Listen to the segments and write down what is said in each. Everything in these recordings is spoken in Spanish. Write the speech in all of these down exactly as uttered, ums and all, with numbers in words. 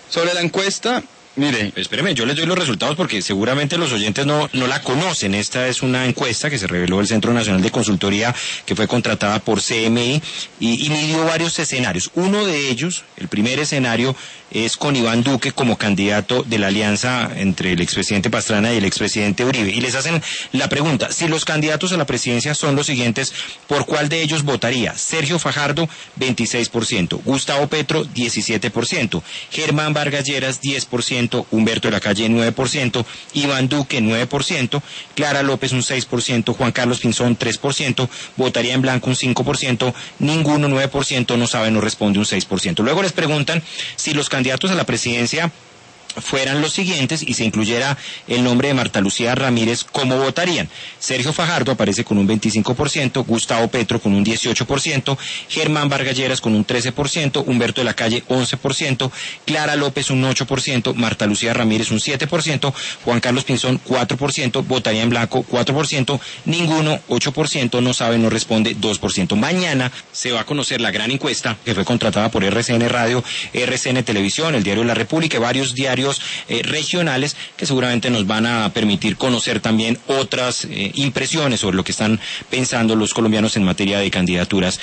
Sobre la encuesta, mire, espéreme, yo les doy los resultados porque seguramente los oyentes no, no la conocen. Esta es una encuesta que se reveló del Centro Nacional de Consultoría, que fue contratada por C M I y, y midió varios escenarios. Uno de ellos, el primer escenario, es con Iván Duque como candidato de la alianza entre el expresidente Pastrana y el expresidente Uribe. Y les hacen la pregunta, si los candidatos a la presidencia son los siguientes, ¿por cuál de ellos votaría? Sergio Fajardo, veintiséis por ciento, Gustavo Petro, diecisiete por ciento, Germán Vargas Lleras, diez por ciento, Humberto de la Calle, nueve por ciento, Iván Duque, nueve por ciento, Clara López, un seis por ciento, Juan Carlos Pinzón, tres por ciento, votaría en blanco un cinco por ciento, ninguno, nueve por ciento, no sabe, no responde, un seis por ciento. Luego les preguntan si los candidatos a la presidencia fueran los siguientes y se incluyera el nombre de Marta Lucía Ramírez, ¿cómo votarían? Sergio Fajardo aparece con un veinticinco por ciento, Gustavo Petro con un dieciocho por ciento, Germán Vargas Lleras con un trece por ciento, Humberto de la Calle once por ciento, Clara López un ocho por ciento, Marta Lucía Ramírez un siete por ciento, Juan Carlos Pinzón cuatro por ciento, votaría en blanco cuatro por ciento, ninguno, ocho por ciento, no sabe, no responde, dos por ciento. Mañana se va a conocer la gran encuesta que fue contratada por R C N Radio, R C N Televisión, el Diario de la República y varios diarios Eh, regionales que seguramente nos van a permitir conocer también otras eh, impresiones sobre lo que están pensando los colombianos en materia de candidaturas.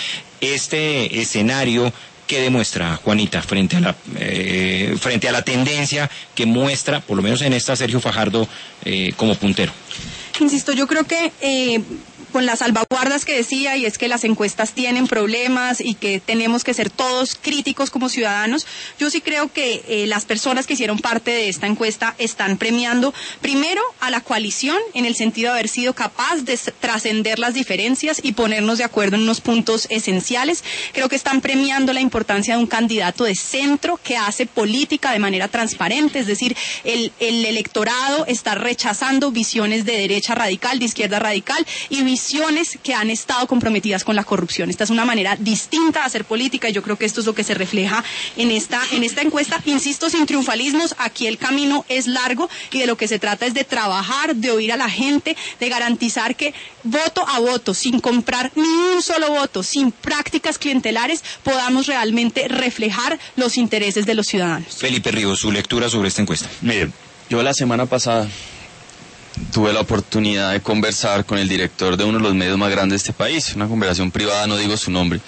Este escenario, ¿qué demuestra, Juanita, frente a la eh, frente a la tendencia que muestra, por lo menos en esta, Sergio Fajardo eh, como puntero? Insisto, yo creo que eh, con las salvaguardas que decía, y es que las encuestas tienen problemas y que tenemos que ser todos críticos como ciudadanos, yo sí creo que eh, las personas que hicieron parte de esta encuesta están premiando primero a la coalición en el sentido de haber sido capaz de trascender las diferencias y ponernos de acuerdo en unos puntos esenciales. Creo que están premiando la importancia de un candidato de centro que hace política de manera transparente, es decir, el, el electorado está rechazando visiones de derecha radical, de izquierda radical y visiones que han estado comprometidas con la corrupción. Esta es una manera distinta de hacer política y yo creo que esto es lo que se refleja en esta, en esta encuesta. Insisto, sin triunfalismos, aquí el camino es largo y de lo que se trata es de trabajar, de oír a la gente, de garantizar que voto a voto, sin comprar ni un solo voto, sin prácticas clientelares, podamos realmente reflejar los intereses de los ciudadanos. Felipe Ríos, su lectura sobre esta encuesta. Mire, yo la semana pasada tuve la oportunidad de conversar con el director de uno de los medios más grandes de este país, una conversación privada, no digo su nombre,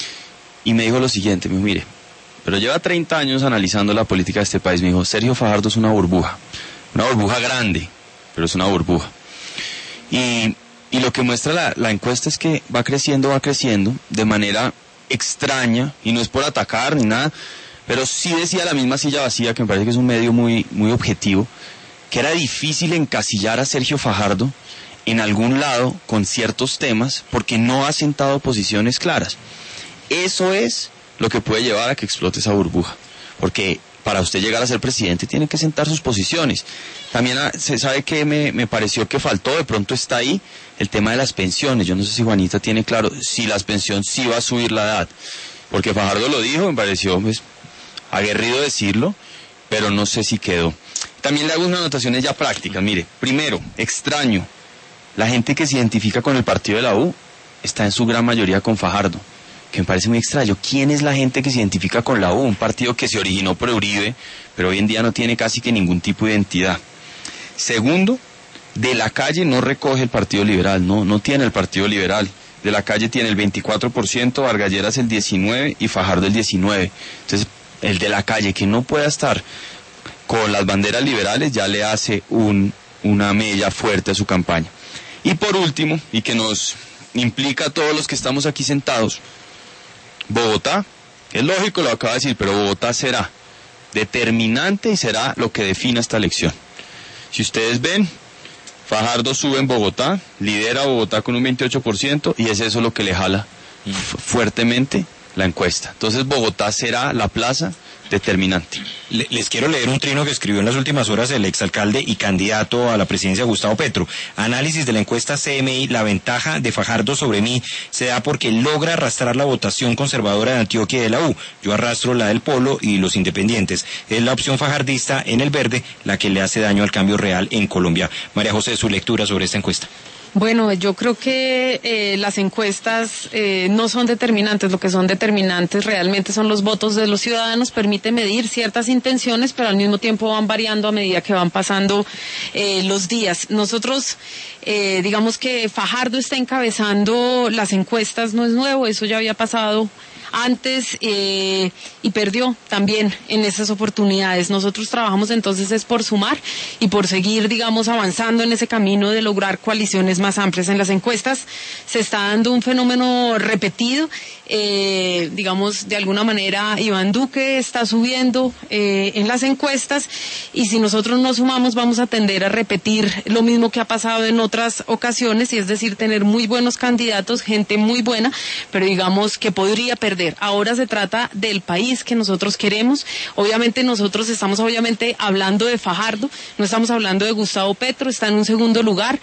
y me dijo lo siguiente, me dijo, mire, pero lleva treinta años analizando la política de este país, me dijo, Sergio Fajardo es una burbuja, una burbuja grande, pero es una burbuja. Y, y lo que muestra la, la encuesta es que va creciendo, va creciendo, de manera extraña, y no es por atacar ni nada, pero sí decía la misma Silla Vacía, que me parece que es un medio muy, muy objetivo, que era difícil encasillar a Sergio Fajardo en algún lado con ciertos temas porque no ha sentado posiciones claras. Eso es lo que puede llevar a que explote esa burbuja, porque para usted llegar a ser presidente tiene que sentar sus posiciones. También se sabe que me, me pareció que faltó, de pronto está ahí, el tema de las pensiones. Yo no sé si Juanita tiene claro si las pensiones sí va a subir la edad, porque Fajardo lo dijo, me pareció pues, aguerrido decirlo, pero no sé si quedó. También le hago unas anotaciones ya prácticas. Mire, primero, extraño, la gente que se identifica con el partido de la U está en su gran mayoría con Fajardo, que me parece muy extraño. ¿Quién es la gente que se identifica con la U? Un partido que se originó por Uribe, pero hoy en día no tiene casi que ningún tipo de identidad. Segundo, de la Calle no recoge el Partido Liberal, no, no tiene el Partido Liberal. De la Calle tiene el veinticuatro por ciento, Vargas Lleras el diecinueve por ciento y Fajardo el diecinueve por ciento. Entonces, el de la Calle que no pueda estar con las banderas liberales ya le hace un, una mella fuerte a su campaña. Y por último, y que nos implica a todos los que estamos aquí sentados, Bogotá, es lógico lo que acaba de decir, pero Bogotá será determinante y será lo que defina esta elección. Si ustedes ven, Fajardo sube en Bogotá, lidera Bogotá con un veintiocho por ciento y es eso lo que le jala fuertemente la encuesta. Entonces Bogotá será la plaza determinante. Le, les quiero leer un trino que escribió en las últimas horas el exalcalde y candidato a la presidencia Gustavo Petro. Análisis de la encuesta C M I, la ventaja de Fajardo sobre mí se da porque logra arrastrar la votación conservadora de Antioquia y de la U. Yo arrastro la del Polo y los independientes. Es la opción fajardista en el verde la que le hace daño al cambio real en Colombia. María José, su lectura sobre esta encuesta. Bueno, yo creo que eh, las encuestas eh, no son determinantes, lo que son determinantes realmente son los votos de los ciudadanos, permite medir ciertas intenciones, pero al mismo tiempo van variando a medida que van pasando eh, los días. Nosotros, eh, digamos que Fajardo está encabezando las encuestas, no es nuevo, eso ya había pasado antes eh, y perdió también en esas oportunidades. Nosotros trabajamos entonces es por sumar y por seguir, digamos, avanzando en ese camino de lograr coaliciones más amplias. En las encuestas se está dando un fenómeno repetido, eh, digamos, de alguna manera Iván Duque está subiendo eh, en las encuestas y si nosotros no sumamos vamos a tender a repetir lo mismo que ha pasado en otras ocasiones y es decir, tener muy buenos candidatos, gente muy buena, pero digamos que podría perder. Ahora se trata del país que nosotros queremos. Obviamente nosotros estamos obviamente hablando de Fajardo, no estamos hablando de Gustavo Petro, está en un segundo lugar.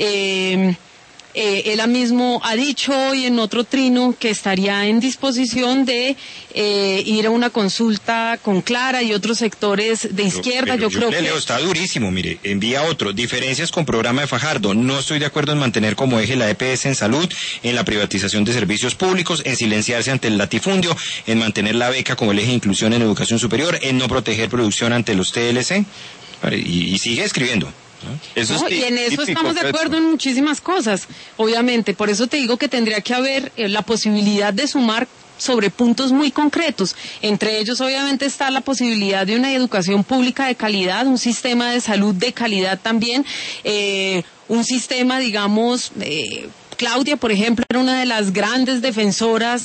Eh, Eh, él mismo ha dicho hoy en otro trino que estaría en disposición de eh, ir a una consulta con Clara y otros sectores de izquierda. Pero, pero yo, yo creo que... Leo, está durísimo, mire, envía otro. Diferencias con programa de Fajardo. No estoy de acuerdo en mantener como eje la E P S en salud, en la privatización de servicios públicos, en silenciarse ante el latifundio, en mantener la beca como el eje de inclusión en educación superior, en no proteger producción ante los T L C. Y, y sigue escribiendo. Eso no, es y en eso estamos de acuerdo en muchísimas cosas, obviamente, por eso te digo que tendría que haber eh, la posibilidad de sumar sobre puntos muy concretos, entre ellos obviamente está la posibilidad de una educación pública de calidad, un sistema de salud de calidad también, eh, un sistema digamos... Eh, Claudia, por ejemplo, era una de las grandes defensoras,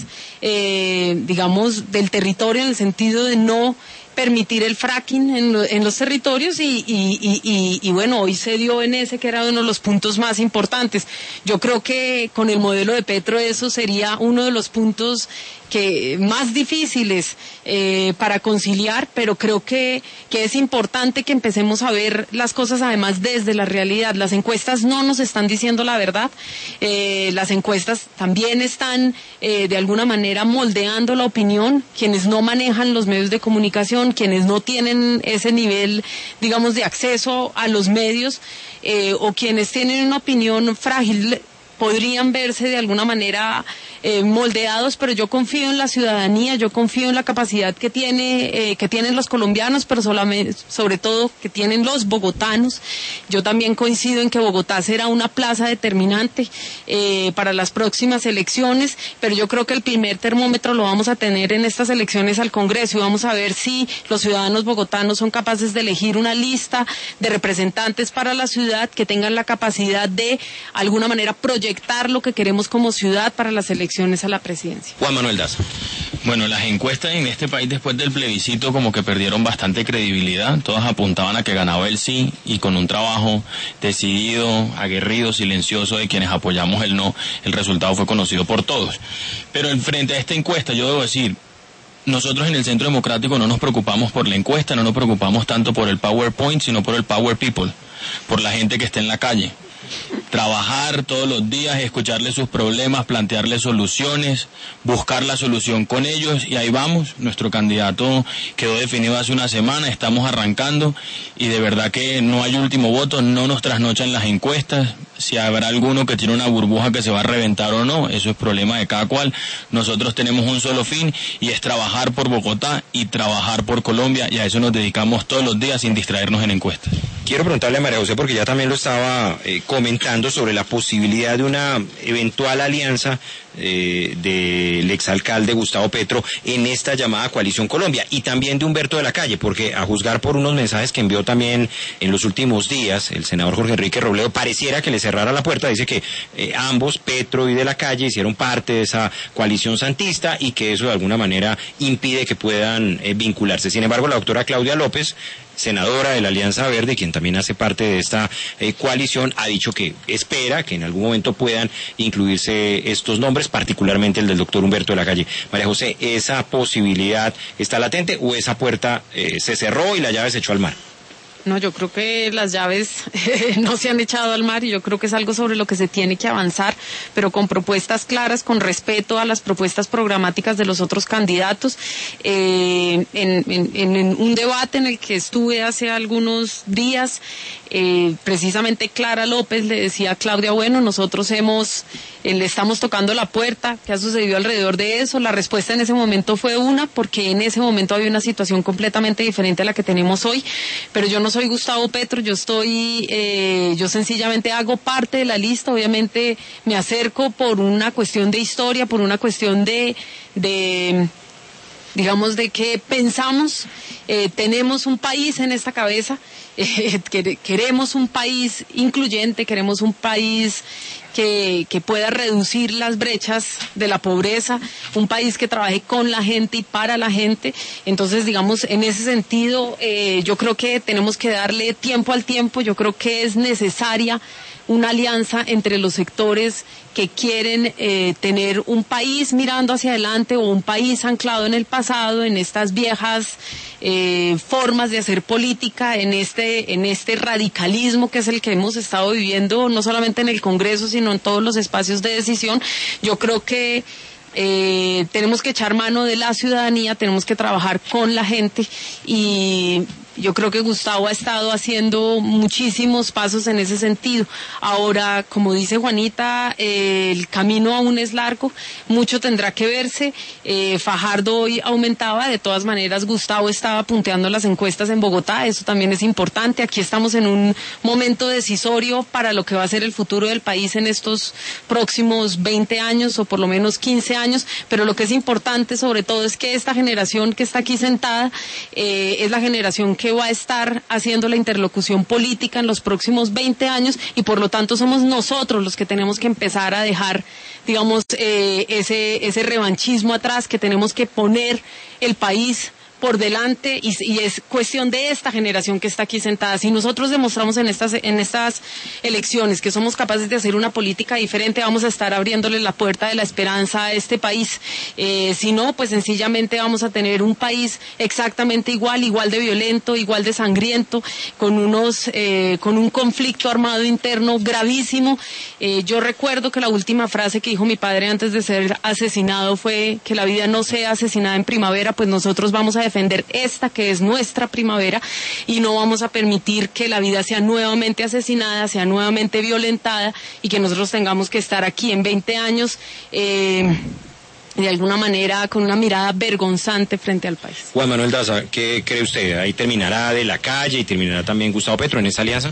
eh, digamos, del territorio en el sentido de no permitir el fracking en, lo, en los territorios y, y, y, y, y bueno, hoy se dio en ese que era uno de los puntos más importantes. Yo creo que con el modelo de Petro eso sería uno de los puntos que más difíciles eh, para conciliar, pero creo que, que es importante que empecemos a ver las cosas además desde la realidad. Las encuestas no nos están diciendo la verdad, eh, las encuestas también están eh, de alguna manera moldeando la opinión, quienes no manejan los medios de comunicación, quienes no tienen ese nivel, digamos, de acceso a los medios eh, o quienes tienen una opinión frágil, podrían verse de alguna manera eh, moldeados, pero yo confío en la ciudadanía, yo confío en la capacidad que tiene, eh, que tienen los colombianos, pero solamente, sobre todo que tienen los bogotanos. Yo también coincido en que Bogotá será una plaza determinante eh, para las próximas elecciones, pero yo creo que el primer termómetro lo vamos a tener en estas elecciones al Congreso y vamos a ver si los ciudadanos bogotanos son capaces de elegir una lista de representantes para la ciudad que tengan la capacidad de alguna manera proyectar lo que queremos como ciudad para las elecciones a la presidencia. Juan Manuel Daza. Bueno, las encuestas en este país después del plebiscito como que perdieron bastante credibilidad, todas apuntaban a que ganaba el sí y con un trabajo decidido, aguerrido, silencioso de quienes apoyamos el no, el resultado fue conocido por todos. Pero en frente a esta encuesta yo debo decir, nosotros en el Centro Democrático no nos preocupamos por la encuesta, no nos preocupamos tanto por el PowerPoint, sino por el Power People, por la gente que está en la calle. Trabajar todos los días, escucharles sus problemas, plantearles soluciones, buscar la solución con ellos y ahí vamos. Nuestro candidato quedó definido hace una semana, estamos arrancando y de verdad que no hay último voto, no nos trasnochan las encuestas. Si habrá alguno que tiene una burbuja que se va a reventar o no, eso es problema de cada cual. Nosotros tenemos un solo fin y es trabajar por Bogotá y trabajar por Colombia y a eso nos dedicamos todos los días sin distraernos en encuestas. Quiero preguntarle a María José, porque ya también lo estaba eh, comentando sobre la posibilidad de una eventual alianza eh, del exalcalde Gustavo Petro en esta llamada Coalición Colombia y también de Humberto de la Calle, porque a juzgar por unos mensajes que envió también en los últimos días el senador Jorge Enrique Robledo, pareciera que le cerrara la puerta. Dice que eh, ambos, Petro y de la Calle, hicieron parte de esa coalición santista y que eso de alguna manera impide que puedan eh, vincularse. Sin embargo, la doctora Claudia López, senadora de la Alianza Verde, quien también hace parte de esta eh, coalición, ha dicho que espera que en algún momento puedan incluirse estos nombres, particularmente el del doctor Humberto de la Calle. María José, ¿esa posibilidad está latente o esa puerta eh, se cerró y la llave se echó al mar? No, yo creo que las llaves no se han echado al mar y yo creo que es algo sobre lo que se tiene que avanzar, pero con propuestas claras, con respeto a las propuestas programáticas de los otros candidatos. Eh, en, en, en un debate en el que estuve hace algunos días, eh, precisamente Clara López le decía a Claudia, bueno, nosotros hemos, eh, le estamos tocando la puerta, ¿qué ha sucedido alrededor de eso? La respuesta en ese momento fue una, porque en ese momento había una situación completamente diferente a la que tenemos hoy, pero yo no soy Gustavo Petro, yo estoy, eh, yo sencillamente hago parte de la lista, obviamente me acerco por una cuestión de historia, por una cuestión de, de digamos, de que pensamos, eh, tenemos un país en esta cabeza, eh, queremos un país incluyente, queremos un país que, que pueda reducir las brechas de la pobreza, un país que trabaje con la gente y para la gente. Entonces, digamos, en ese sentido, eh, yo creo que tenemos que darle tiempo al tiempo, yo creo que es necesaria una alianza entre los sectores que quieren eh, tener un país mirando hacia adelante o un país anclado en el pasado, en estas viejas eh, formas de hacer política, en este, en este radicalismo que es el que hemos estado viviendo no solamente en el Congreso, sino en todos los espacios de decisión. Yo creo que eh, tenemos que echar mano de la ciudadanía, tenemos que trabajar con la gente y yo creo que Gustavo ha estado haciendo muchísimos pasos en ese sentido. Ahora, como dice Juanita, eh, el camino aún es largo, mucho tendrá que verse. Eh, Fajardo hoy aumentaba, de todas maneras Gustavo estaba punteando las encuestas en Bogotá, eso también es importante. Aquí estamos en un momento decisorio para lo que va a ser el futuro del país en estos próximos veinte años o por lo menos quince años, pero lo que es importante sobre todo es que esta generación que está aquí sentada eh, es la generación que que va a estar haciendo la interlocución política en los próximos veinte años y por lo tanto somos nosotros los que tenemos que empezar a dejar, digamos, eh, ese, ese revanchismo atrás, que tenemos que poner el país por delante y, y es cuestión de esta generación que está aquí sentada. Si nosotros demostramos en estas, en estas elecciones que somos capaces de hacer una política diferente, vamos a estar abriéndole la puerta de la esperanza a este país. Eh, si no, pues sencillamente vamos a tener un país exactamente igual, igual de violento, igual de sangriento, con unos, eh, con un conflicto armado interno gravísimo. Eh, yo recuerdo que la última frase que dijo mi padre antes de ser asesinado fue que la vida no sea asesinada en primavera, pues nosotros vamos a defender esta que es nuestra primavera y no vamos a permitir que la vida sea nuevamente asesinada, sea nuevamente violentada y que nosotros tengamos que estar aquí en veinte años eh, de alguna manera con una mirada vergonzante frente al país. Juan Manuel Daza, ¿qué cree usted? ¿Ahí terminará de la calle y terminará también Gustavo Petro en esa alianza?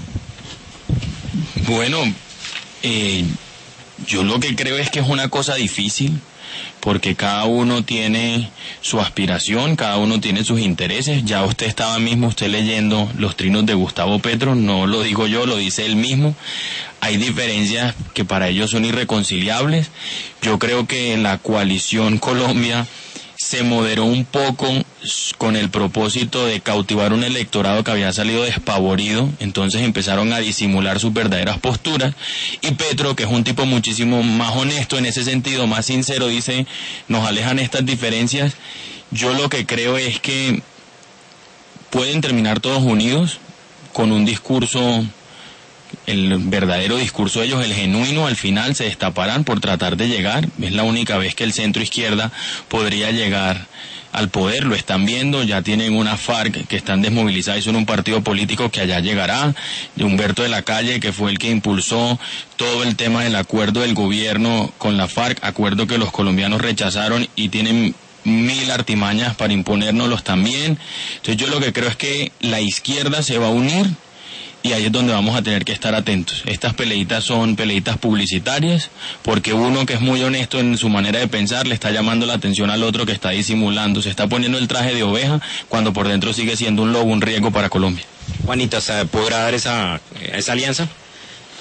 Bueno, eh, yo lo que creo es que es una cosa difícil, porque cada uno tiene su aspiración, cada uno tiene sus intereses. Ya usted estaba mismo, usted leyendo los trinos de Gustavo Petro, no lo digo yo, lo dice él mismo. Hay diferencias que para ellos son irreconciliables. Yo creo que la coalición Colombia se moderó un poco con el propósito de cautivar un electorado que había salido despavorido, entonces empezaron a disimular sus verdaderas posturas, y Petro, que es un tipo muchísimo más honesto en ese sentido, más sincero, dice, nos alejan estas diferencias. Yo lo que creo es que pueden terminar todos unidos con un discurso, el verdadero discurso de ellos, el genuino, al final se destaparán por tratar de llegar. Es la única vez que el centro izquierda podría llegar al poder, lo están viendo, ya tienen una FARC que están desmovilizadas y son un partido político que allá llegará. Humberto de la Calle, que fue el que impulsó todo el tema del acuerdo del gobierno con la FARC, acuerdo que los colombianos rechazaron y tienen mil artimañas para imponérnoslos también. Entonces yo lo que creo es que la izquierda se va a unir, y ahí es donde vamos a tener que estar atentos. Estas peleitas son peleitas publicitarias, porque uno que es muy honesto en su manera de pensar le está llamando la atención al otro que está disimulando, se está poniendo el traje de oveja cuando por dentro sigue siendo un lobo, un riesgo para Colombia. Juanita, ¿podrá dar esa, esa alianza?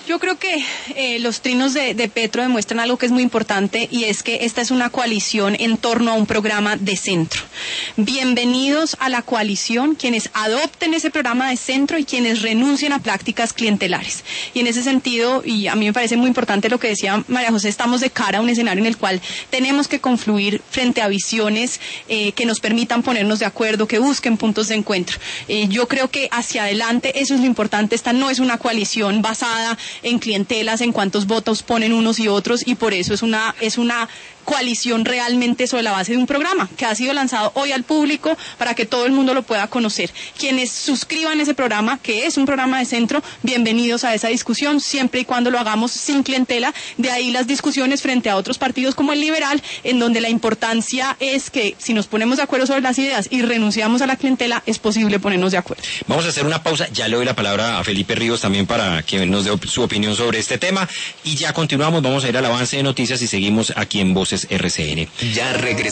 Yo creo que eh, los trinos de, de Petro demuestran algo que es muy importante, y es que esta es una coalición en torno a un programa de centro. Bienvenidos a la coalición quienes adopten ese programa de centro y quienes renuncien a prácticas clientelares. Y en ese sentido, y a mí me parece muy importante lo que decía María José, estamos de cara a un escenario en el cual tenemos que confluir frente a visiones eh, que nos permitan ponernos de acuerdo, que busquen puntos de encuentro. Eh, yo creo que hacia adelante eso es lo importante. Esta no es una coalición basada en clientelas, en cuántos votos ponen unos y otros, y por eso es una es una coalición realmente sobre la base de un programa que ha sido lanzado hoy al público para que todo el mundo lo pueda conocer. Quienes suscriban ese programa, que es un programa de centro, bienvenidos a esa discusión, siempre y cuando lo hagamos sin clientela. De ahí las discusiones frente a otros partidos como el liberal, en donde la importancia es que si nos ponemos de acuerdo sobre las ideas y renunciamos a la clientela, es posible ponernos de acuerdo. Vamos a hacer una pausa, ya le doy la palabra a Felipe Ríos también para que nos dé su opinión sobre este tema, y ya continuamos. Vamos a ir al avance de noticias y seguimos aquí en Voces R C N. Ya regresamos.